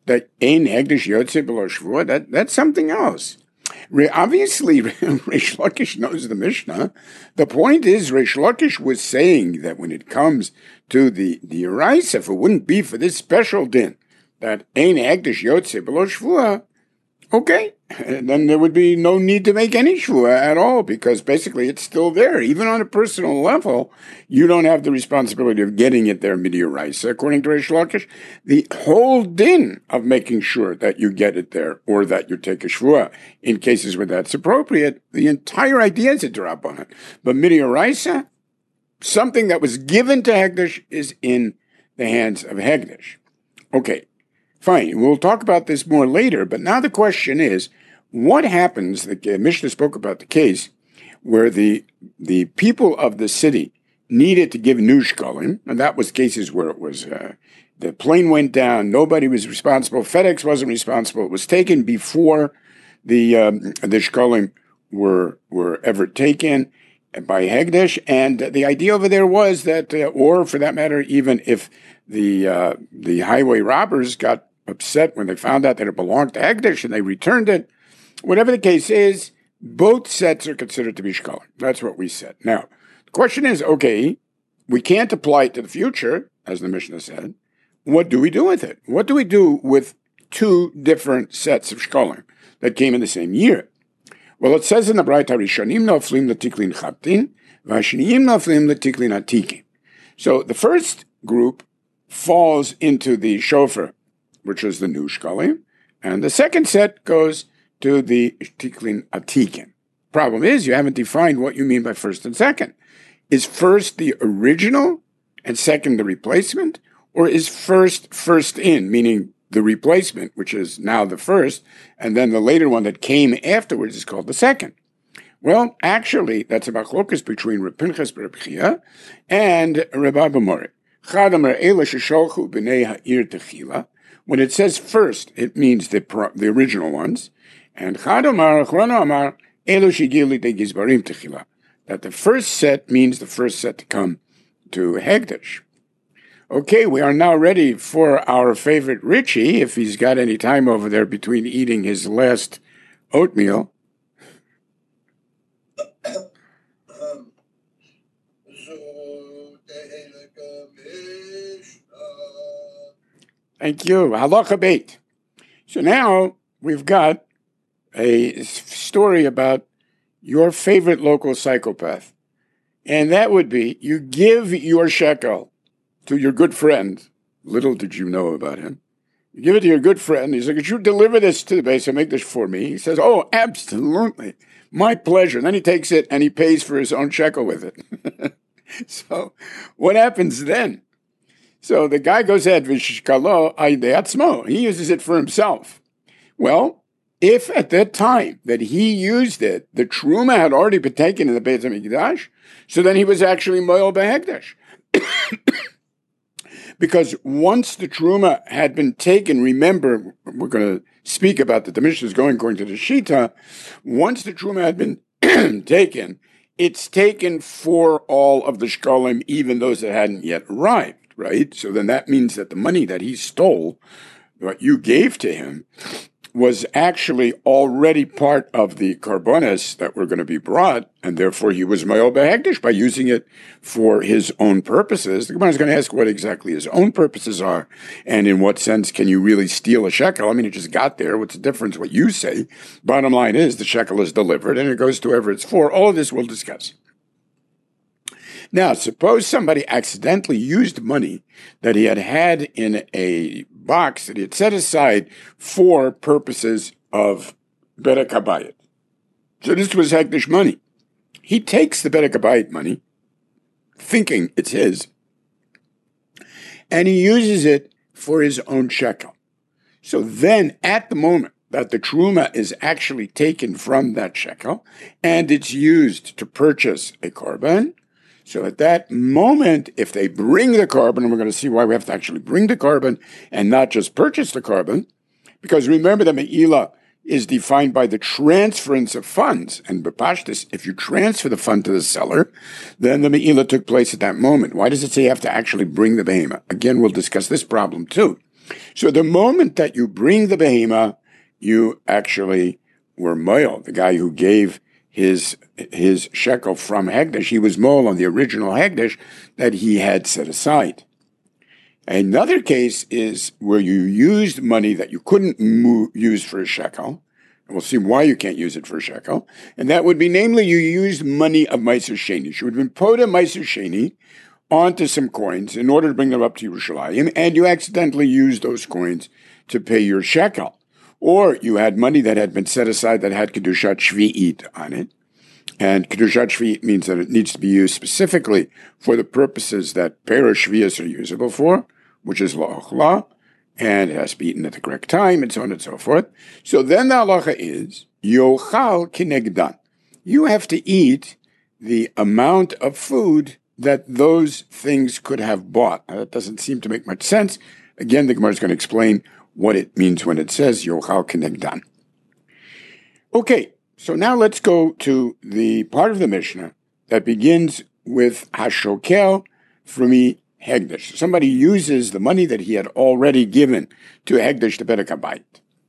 that Ein Hegdish Yotze B'lo Shvua, that, that's something else. Obviously, Reish Lakish knows the Mishnah. The point is, Reish Lakish was saying that when it comes to the, the Eraisa, if it wouldn't be for this special din, that Ein Hegdish Yotze B'lo Shvua, okay, then there would be no need to make any shvua at all, because basically it's still there. Even on a personal level, you don't have the responsibility of getting it there midioraisa. According to Reish Lakish, the whole din of making sure that you get it there or that you take a shvua in cases where that's appropriate, the entire idea is a drabanan. But midioraisa, something that was given to Hegdish, is in the hands of Hegdish. Okay. Fine, we'll talk about this more later, but now the question is, what happens, the Mishnah spoke about the case where the the people of the city needed to give new shkalim, and that was cases where it was, uh, the plane went down, nobody was responsible, FedEx wasn't responsible, it was taken before the um, the shkalim were, were ever taken by Hegdish, and the idea over there was that, uh, or for that matter, even if the uh, the highway robbers got upset when they found out that it belonged to Hegdish and they returned it. Whatever the case is, both sets are considered to be shkalim. That's what we said. Now, the question is, okay, we can't apply it to the future, as the Mishnah said. What do we do with it? What do we do with two different sets of shkalim that came in the same year? Well, it says in the Braita, Rishonim noflim letiklin chabtin, v'hashniyim noflim letiklin atikim. So the first group falls into the shofar, which is the new shkalim, and the second set goes to the tiklin atikin. Problem is, you haven't defined what you mean by first and second. Is first the original and second the replacement, or is first first in, meaning the replacement, which is now the first, and then the later one that came afterwards is called the second? Well, actually, that's a machlokas between Reb Pinchas bar Chia and Reb Abba Mori. Chad amar ela shesholchu b'nei ha'ir techila. When it says first, it means the pro- the original ones. And Chad amar, Achrono amar, elu shegiu lidei gizbarim techila. That the first set means the first set to come to Hegdish. Okay, we are now ready for our favorite Richie, if he's got any time over there between eating his last oatmeal. Thank you. Halacha beit. So now we've got a story about your favorite local psychopath. And that would be, you give your shekel to your good friend. Little did you know about him. You give it to your good friend. He's like, could you deliver this to the base and make this for me? He says, oh, absolutely. My pleasure. And then he takes it and he pays for his own shekel with it. So what happens then? So the guy goes ahead, v'shkalo aideatzmo. He uses it for himself. Well, if at that time that he used it, the truma had already been taken in the Beit HaMikdash, so then he was actually moel behegdash. Because once the truma had been taken, remember, we're going to speak about that the Mishnah is going according to the Shita, once the truma had been taken, it's taken for all of the shkalim, even those that hadn't yet arrived. Right? So then that means that the money that he stole, what you gave to him, was actually already part of the karbonis that were going to be brought, and therefore he was moel behegdish by using it for his own purposes. The Gemara is going to ask what exactly his own purposes are, and in what sense can you really steal a shekel? I mean, it just got there. What's the difference what you say? Bottom line is the shekel is delivered, and it goes to whoever it's for. All of this we'll discuss. Now, suppose somebody accidentally used money that he had had in a box that he had set aside for purposes of Bedek Habayit. So this was Hegdish money. He takes the Bedek Habayit money, thinking it's his, and he uses it for his own shekel. So then, at the moment that the truma is actually taken from that shekel, and it's used to purchase a korban, so at that moment, if they bring the korban, and we're going to see why we have to actually bring the korban and not just purchase the korban, because remember that Me'ilah is defined by the transference of funds. And B'pashtus, if you transfer the fund to the seller, then the Me'ilah took place at that moment. Why does it say you have to actually bring the behemoth? Again, we'll discuss this problem too. So the moment that you bring the behema, you actually were moel. The guy who gave his his shekel from Hegdish, he was moel on the original Hegdish that he had set aside. Another case is where you used money that you couldn't move, use for a shekel. And we'll see why you can't use it for a shekel. And that would be, namely, you used money of Meiser Sheni. You would have been put a Meiser Sheni onto some coins in order to bring them up to Yerushalayim, and you accidentally used those coins to pay your shekel. Or you had money that had been set aside that had Kedushat Shvi'it on it. And Kedushat Shvi'it means that it needs to be used specifically for the purposes that Perush Shvi'as are usable for, which is La'ochla, and it has to be eaten at the correct time, and so on and so forth. So then the halacha is, Yochal Kinegdan. You have to eat the amount of food that those things could have bought. Now, that doesn't seem to make much sense. Again, the Gemara is going to explain what it means when it says Yochal Kinegdan. Okay, so now let's go to the part of the Mishnah that begins with Hashokel Frumi Hegdish. Somebody uses the money that he had already given to Hegdish to Bedek Habayit.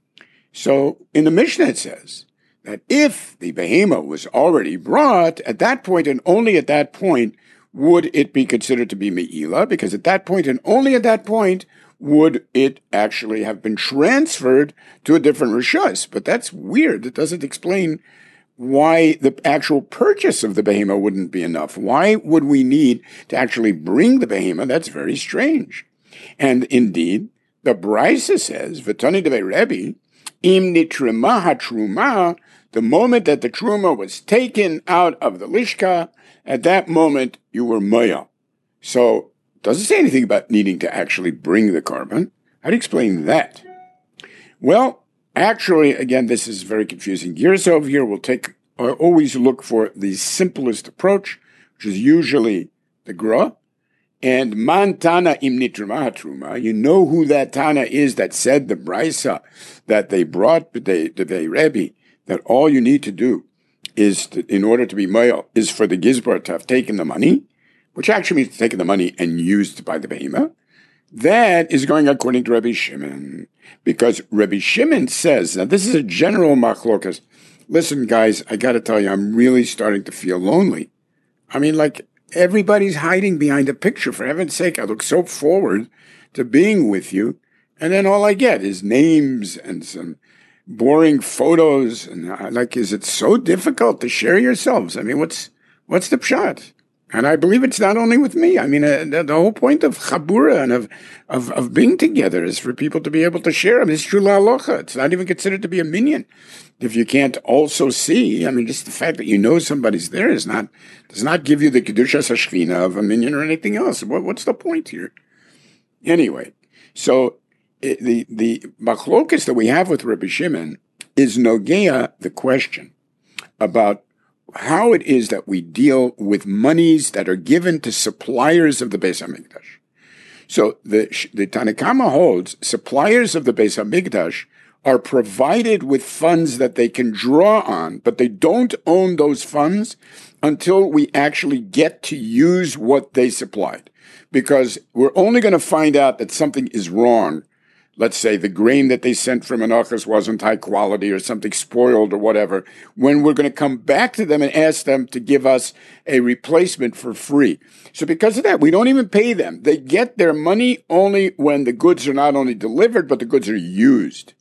So in the Mishnah it says that if the behema was already brought, at that point and only at that point would it be considered to be me'ila, because at that point and only at that point would it actually have been transferred to a different rishus. But that's weird. It doesn't explain why the actual purchase of the behema wouldn't be enough. Why would we need to actually bring the behema? That's very strange. And indeed, the Brisa says, V'tani devei Rebbe, im nitrema hatruma, the moment that the truma was taken out of the lishka, at that moment you were moya. So it doesn't say anything about needing to actually bring the carbon. How do you explain that? Well, actually, again, this is very confusing. Years over here, we'll take, uh, always look for the simplest approach, which is usually the Gra. And man tana im nitruma hatruma, you know who that tana is that said the brisa that they brought the the Rebbe, that all you need to do is, to, in order to be moyel, is for the gizbar to have taken the money, which actually means taken the money and used by the behema. That is going according to Rabbi Shimon, because Rabbi Shimon says, now this is a general machlokas. Listen, guys, I got to tell you, I'm really starting to feel lonely. I mean, like, everybody's hiding behind a picture. For heaven's sake, I look so forward to being with you, and then all I get is names and some boring photos. And I, like, is it so difficult to share yourselves? I mean, what's what's the pshat? And I believe it's not only with me. I mean, uh, the, the whole point of chabura and of, of of being together is for people to be able to share. I mean, it's true la'alocha. It's not even considered to be a minyan if you can't also see. I mean, just the fact that you know somebody's there is not does not give you the kedushas hashchina of a minyan or anything else. What, what's the point here? Anyway, so it, the the machlokas that we have with Rabbi Shimon is nogea the question about how it is that we deal with monies that are given to suppliers of the Beis HaMikdash. So the, the Tanna Kama holds suppliers of the Beis HaMikdash are provided with funds that they can draw on, but they don't own those funds until we actually get to use what they supplied. Because we're only going to find out that something is wrong. Let's say the grain that they sent from Menachos wasn't high quality or something spoiled or whatever, when we're going to come back to them and ask them to give us a replacement for free. So because of that, we don't even pay them. They get their money only when the goods are not only delivered, but the goods are used.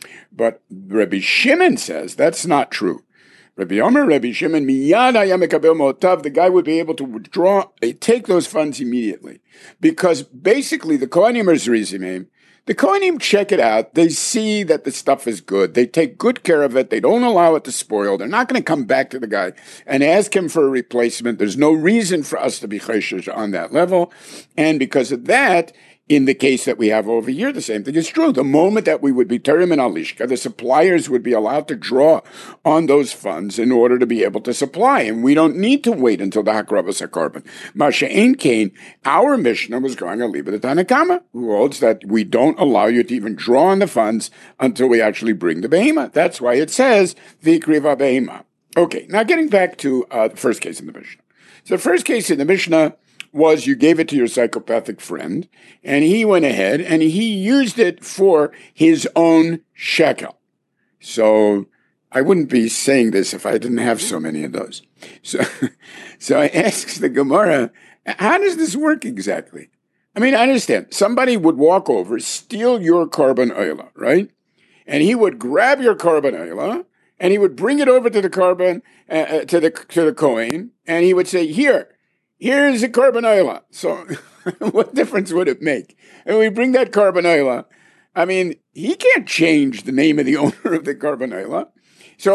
But Rabbi Shimon says that's not true. Rabbi Omer, Rabbi Shimon, miyad hayam mekabel motav, the guy would be able to withdraw, take those funds immediately. Because basically the Kohanim are Zrizimim. The Kohanim check it out. They see that the stuff is good. They take good care of it. They don't allow it to spoil. They're not going to come back to the guy and ask him for a replacement. There's no reason for us to be cheshish on that level. And because of that, in the case that we have over here, the same thing is true. The moment that we would be terim and alishka, the suppliers would be allowed to draw on those funds in order to be able to supply. And we don't need to wait until the hakrabas carbon. Masha Ein Kain, our Mishnah was going to leave it at Tanna Kama, who holds that we don't allow you to even draw on the funds until we actually bring the behema. That's why it says, Vikriva behema. Okay, now getting back to uh, the first case in the Mishnah. So the first case in the Mishnah was you gave it to your psychopathic friend, and he went ahead and he used it for his own shekel. So I wouldn't be saying this if I didn't have so many of those. So, so I asked the Gemara, how does this work exactly? I mean, I understand. Somebody would walk over, steal your carbon oila, right? And he would grab your carbon oila, and he would bring it over to the carbon, uh, to the to the Kohen, and he would say, here, here's a carbon oila. So what difference would it make? And we bring that carbon oila. I mean, he can't change the name of the owner of the carbon oila. So,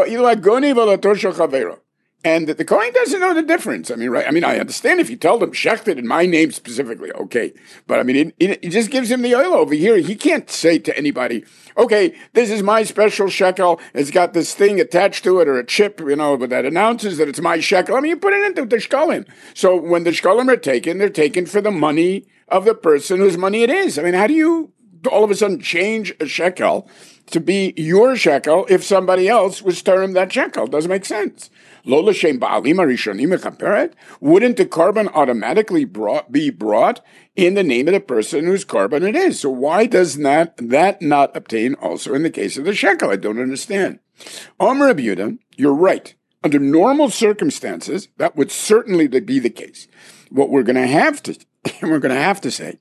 and the Kohen doesn't know the difference. I mean, right? I mean, I understand if you tell them shechted in my name specifically, okay. But I mean, it, it just gives him the oil over here. He can't say to anybody, okay, this is my special shekel. It's got this thing attached to it or a chip, you know, that announces that it's my shekel. I mean, you put it into the shkolim. So when the shkolim are taken, they're taken for the money of the person whose money it is. I mean, how do you all of a sudden change a shekel to be your shekel if somebody else was termed that shekel? Doesn't make sense. Wouldn't the carbon automatically brought, be brought in the name of the person whose carbon it is? So why does not that not obtain also in the case of the shekel? I don't understand. Omer Rabbi Yehuda, you're right. Under normal circumstances, that would certainly be the case. What we're going to have to, we're going to have to say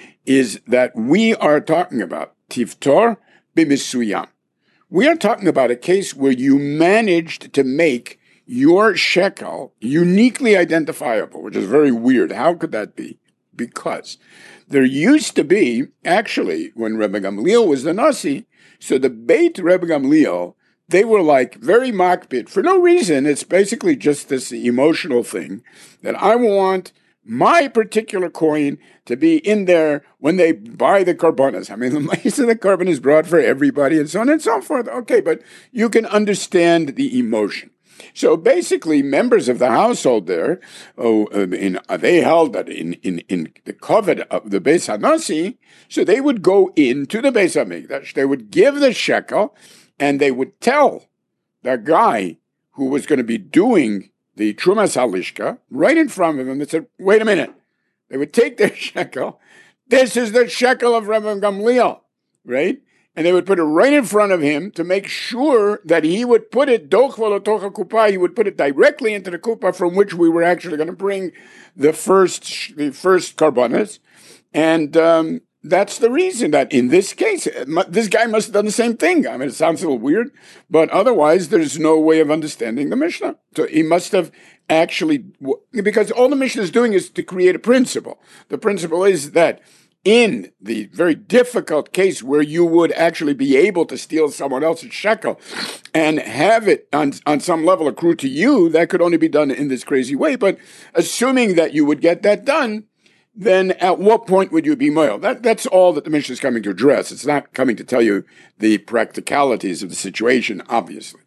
is that we are talking about tiftor b'misuyam. We are talking about a case where you managed to make your shekel uniquely identifiable, which is very weird. How could that be? Because there used to be, actually, when Rebbe Gamliel was the Nasi, so the Beit Rebbe Gamliel, they were like very makpid. For no reason, it's basically just this emotional thing that I want my particular coin to be in there when they buy the carbonas. I mean, the most of the carbon is brought for everybody and so on and so forth. Okay, but you can understand the emotion. So basically, members of the household there, oh, in, they held that in, in, in the covet of the Beis Hanasi, so they would go into the Beis HaMikdash, they would give the shekel, and they would tell the guy who was going to be doing the Trumas Halishka right in front of them. They said, wait a minute. They would take their shekel. This is the shekel of Rebbe Gamliel, right? And they would put it right in front of him to make sure that he would put it, dochva l'tocha kupa, he would put it directly into the kupa from which we were actually going to bring the first, the first karbanas. And um, that's the reason that in this case, this guy must have done the same thing. I mean, it sounds a little weird, but otherwise there's no way of understanding the Mishnah. So he must have actually, because all the Mishnah is doing is to create a principle. The principle is that in the very difficult case where you would actually be able to steal someone else's shekel and have it on, on some level accrue to you, that could only be done in this crazy way. But assuming that you would get that done, then at what point would you be moil? That, that's all that the Mishnah is coming to address. It's not coming to tell you the practicalities of the situation, obviously.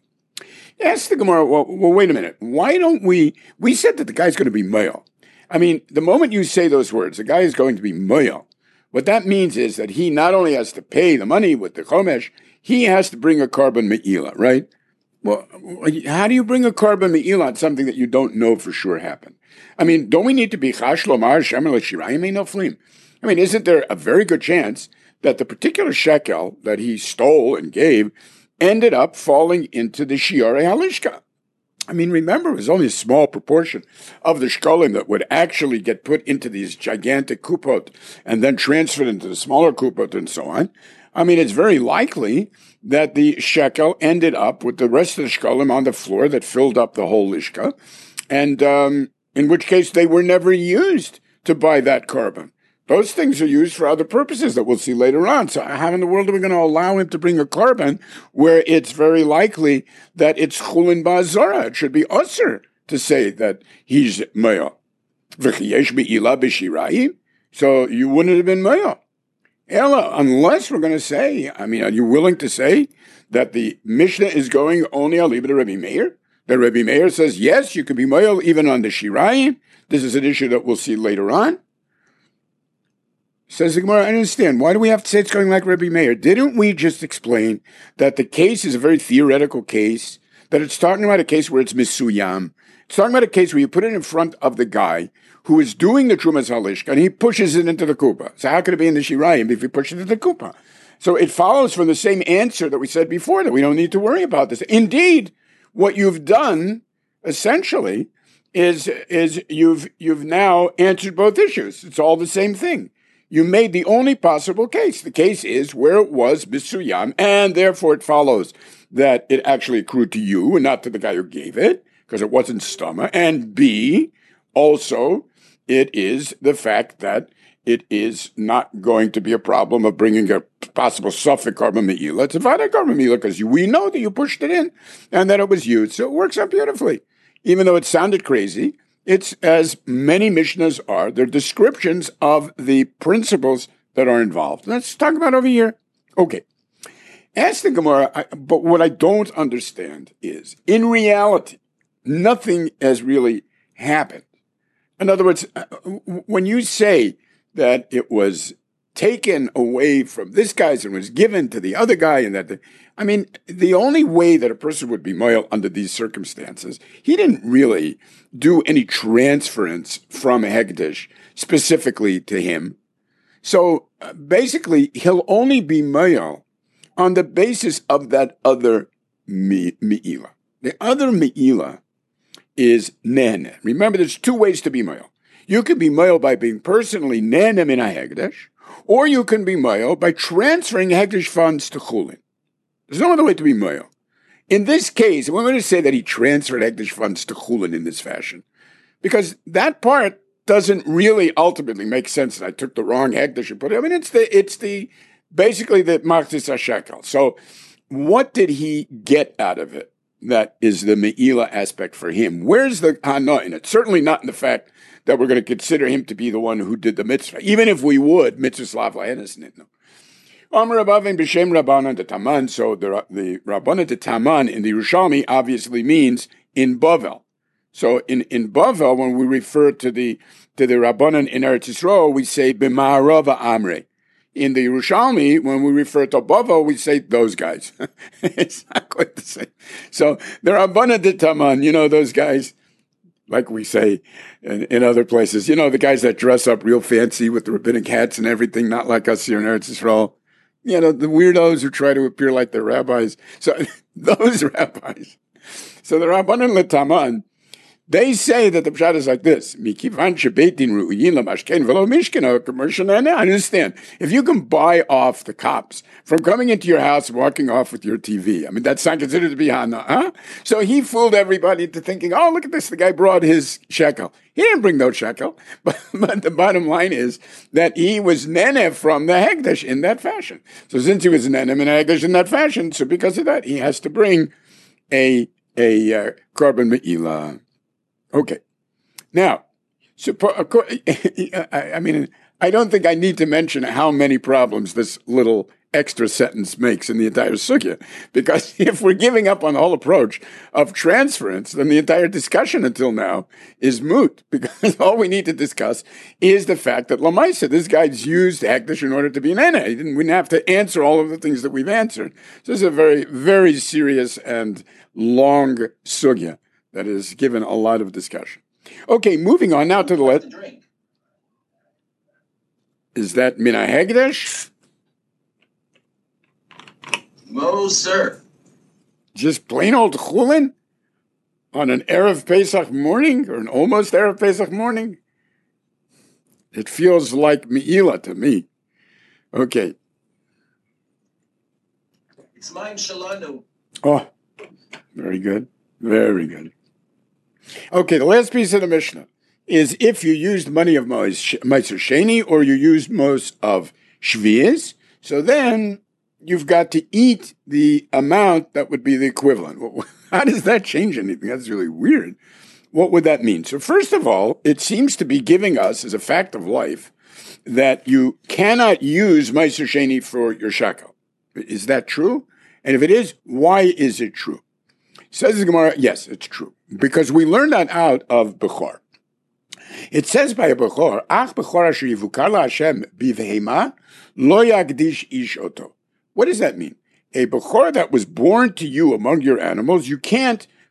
Ask the Gemara, well, well, wait a minute. Why don't we, we said that the guy's going to be moil. I mean, the moment you say those words, the guy is going to be moil. What that means is that he not only has to pay the money with the chomesh, he has to bring a carbon me'ila, right? Well, how do you bring a carbon me'ila on something that you don't know for sure happened? I mean, don't we need to be chash lomar shemer l'shirayim noflim? I mean, isn't there a very good chance that the particular shekel that he stole and gave ended up falling into the shiarei halishka? I mean, remember, it was only a small proportion of the shkolim that would actually get put into these gigantic kupot and then transferred into the smaller kupot and so on. I mean, it's very likely that the shekel ended up with the rest of the shkolim on the floor that filled up the whole lishka, and um, in which case they were never used to buy that carbon. Those things are used for other purposes that we'll see later on. So how in the world are we going to allow him to bring a carbon where it's very likely that it's chulin ba'azara? It should be usher to say that he's maya. V'chiyesh be'ila b'shirayim. So you wouldn't have been maya. Ella, unless we're going to say, I mean, are you willing to say that the Mishnah is going only al ibn Rabbi Meir? That Rabbi Meir says, yes, you can be maya even on the shirayim. This is an issue that we'll see later on. Says the Gemara, I understand. Why do we have to say it's going like Rabbi Meir? Didn't we just explain that the case is a very theoretical case, that it's talking about a case where it's misuyam? It's talking about a case where you put it in front of the guy who is doing the Trumas Halishka, and he pushes it into the Kupa. So how could it be in the Shirayim if he pushes it into the Kupa? So it follows from the same answer that we said before, that we don't need to worry about this. Indeed, what you've done, essentially, is, is you've, you've now answered both issues. It's all the same thing. You made the only possible case. The case is where it was Bisuyam, and therefore it follows that it actually accrued to you and not to the guy who gave it, because it wasn't Stama. And B, also, it is the fact that it is not going to be a problem of bringing a possible Suffolk carbon me'ila to Vada carbon me'ila, because we know that you pushed it in and that it was used. So it works out beautifully. Even though it sounded crazy, it's, as many Mishnahs are, they're descriptions of the principles that are involved. Let's talk about over here. Okay. Ask the Gemara, I, but what I don't understand is, in reality, nothing has really happened. In other words, when you say that it was taken away from this guy's and was given to the other guy, and that, the, I mean, the only way that a person would be moil under these circumstances, he didn't really do any transference from Hegdish specifically to him. So uh, basically, he'll only be moil on the basis of that other mi- mi'ila. The other mi'ila is nene. Remember, there's two ways to be moil. You can be moil by being personally nene in a Hegdish, or you can be moil by transferring Hegdish funds to Chulin. There's no other way to be moil. In this case, we're going to say that he transferred Hegdish funds to Chulin in this fashion, because that part doesn't really ultimately make sense. And I took the wrong Hegdish and put it. I mean, it's the it's the basically the Machzis HaShekel. So what did he get out of it? That is the Me'ila aspect for him. Where's the Hana in it? Certainly not in the fact that we're going to consider him to be the one who did the mitzvah. Even if we would, mitzvah slav lahenis nitnu. Amar Rabavin b'shem Rabbanan de Taman. So the, the Rabbanan de Taman in the Yerushalmi obviously means in Bavel. So in, in Bavel, when we refer to the to the Rabbanan in Eretz Yisrael, we say b'ma'arava amre. In the Yerushalmi, when we refer to Bavel, we say those guys. It's not quite the same. So the Rabbanan de Taman, you know, those guys, like we say in, in other places, you know, the guys that dress up real fancy with the rabbinic hats and everything, not like us here in Eretz Yisrael. You know, the weirdos who try to appear like they're rabbis. So those rabbis. So the Rabbanan le Taman, they say that the pshat is like this. I understand. If you can buy off the cops from coming into your house and walking off with your T V, I mean, that's not considered to be hana, huh? So he fooled everybody into thinking, oh, look at this, the guy brought his shekel. He didn't bring no shekel. But, but the bottom line is that he was nene from the Hegdish in that fashion. So since he was nene in the Hegdish in that fashion, so because of that, he has to bring a, a uh, carbon me'ila. Okay. Now, so, I mean, I don't think I need to mention how many problems this little extra sentence makes in the entire sugya, because if we're giving up on the whole approach of transference, then the entire discussion until now is moot, because all we need to discuss is the fact that Lamaisa, this guy's used Hekdesh in order to be an Ene. He didn't, we didn't have to answer all of the things that we've answered. So this is a very, very serious and long sugya that is given a lot of discussion. Okay, moving on now to the left. Is that Mina Hegdesh? No, sir. Just plain old chulin on an Erev Pesach morning or an almost Erev Pesach morning? It feels like Me'ila to me. Okay. It's mine, Shalanu. Oh, very good. Very good. Okay, the last piece of the Mishnah is if you used money of Ma'aser Sheni or you used most of Shvi'is, so then you've got to eat the amount that would be the equivalent. How does that change anything? That's really weird. What would that mean? So first of all, it seems to be giving us, as a fact of life, that you cannot use Ma'aser Sheni for your shekel. Is that true? And if it is, why is it true? Says the Gemara, yes, it's true. Because we learned that out of Bechor. It says by a Bechor, Ach Bechor asher yivukar la'Hashem bivheima lo yagdish ish oto. What does that mean? A Bechor that was born to you among your animals, you can't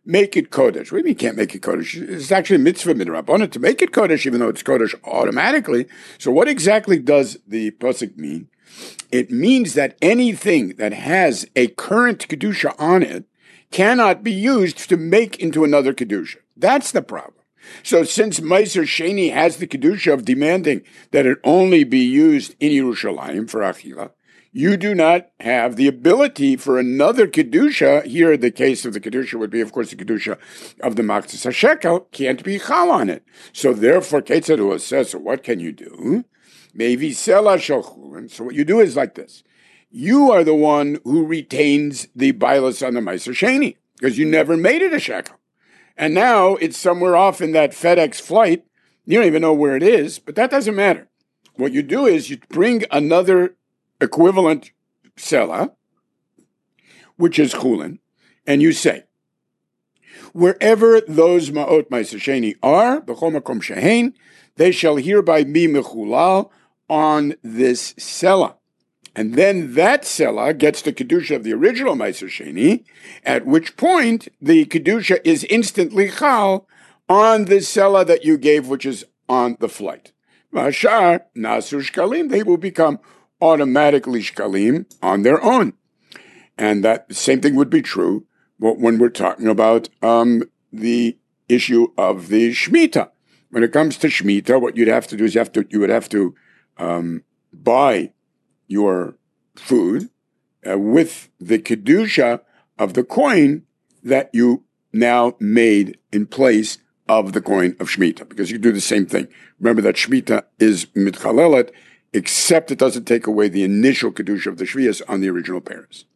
make it Kodesh. What do you mean you can't make it Kodesh? It's actually a mitzvah midrabanan to make it Kodesh, even though it's Kodesh automatically. So what exactly does the pasuk mean? It means that anything that has a current Kedusha on it cannot be used to make into another Kedusha. That's the problem. So since Meiser Sheni has the Kedusha of demanding that it only be used in Yerushalayim for Achila, you do not have the ability for another Kedusha. Here, the case of the Kedusha would be, of course, the Kedusha of the Machzis HaShekel can't be Chal on it. So therefore, Ketzadu says, so what can you do? Maybe Sela Shel. So what you do is like this. You are the one who retains the Bailas on the Meiser Sheni, because you never made it a shekel. And now it's somewhere off in that FedEx flight. You don't even know where it is, but that doesn't matter. What you do is you bring another equivalent Sela, which is Chulin, and you say, wherever those Ma'ot Meiser Sheni are, B'chol Makom Shehein, they shall hereby be Mechulal on this Sela. And then that Sela gets the Kedusha of the original Meiser Sheni, at which point the Kedusha is instantly Chal on the Sela that you gave, which is on the flight. Mashar, Nasur Shkalim, they will become automatically Shkalim on their own. And that same thing would be true when we're talking about um, the issue of the Shemitah. When it comes to Shemitah, what you'd have to do is you have to you would have to um, buy your food uh, with the Kedusha of the coin that you now made in place of the coin of Shemitah, because you do the same thing. Remember that Shemitah is mitchalelet, except it doesn't take away the initial Kedusha of the Shvias on the original pairs.